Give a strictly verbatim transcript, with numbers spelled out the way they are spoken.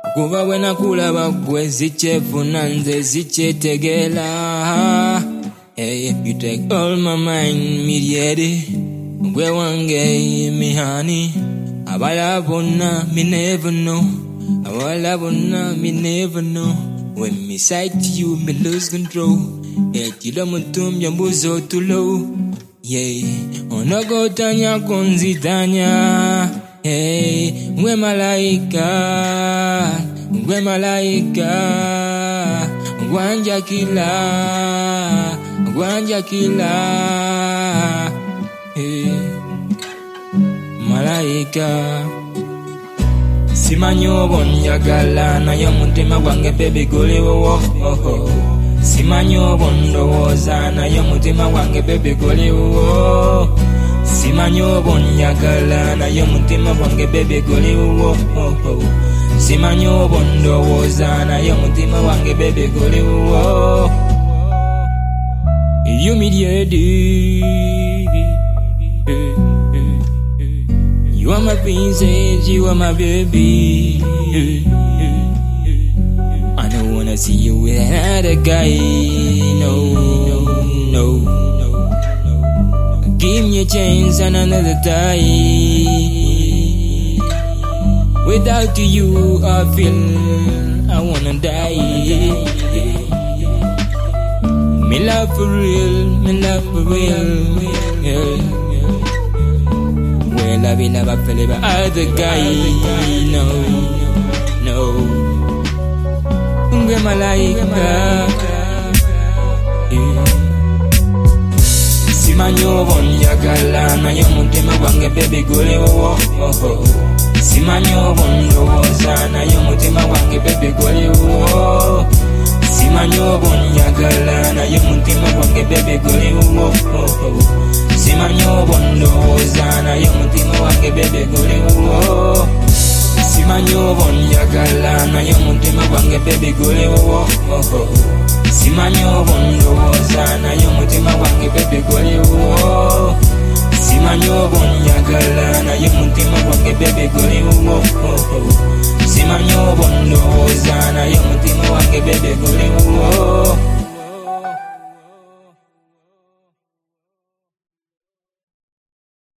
Kuva wena kulaba gwe zichefuna nze zichetegela. Hey, you take all my mind, me ready. Gwe wange, me honey. Abala bona, me never know. Abala bona, me never know. When me sight you, me lose control. Hey, kila mutum yambuzo too low. Yeah, onago tanya konzi tanya. Hey, we malaika, we malaika, gwanja kila, gwanja kila. Hey, malaika. Simanyo bonjagala na yo mutima gwange baby gole wo oh. Simanyo bondowoza na yo mutima gwange baby gole wo. Simanyo bonjagala na yo mutima gwange baby gole wo oh. Simanyo bondowoza na yo mutima gwange baby gole wo. You me ready. You are my princess, you are my baby. I don't wanna see you with another guy. No, no, no, no, no. Give me a chance and another time. Without you, I feel I wanna die. Me love for real, me love for real. Yeah. I be never feel about other guy. No, no. Ungwe malaika. Simanyo bonjagala na yo mutima gwange baby gole wo. Simanyo bondowoza na yo mutima gwange baby gole wo. Simanyo bonjagala na yo mutima gwange baby gole wo. Simanyo bondowoza na yo mutima wange baby gole wo. Simanyo bonjagala na yo mutima wange baby gole wo. Simanyo bondowoza na yo mutima wange baby gole wo. Simanyo bonjagala na yo mutima wange baby gole wo. Simanyo bondowoza na yo mutima wange baby gole wo.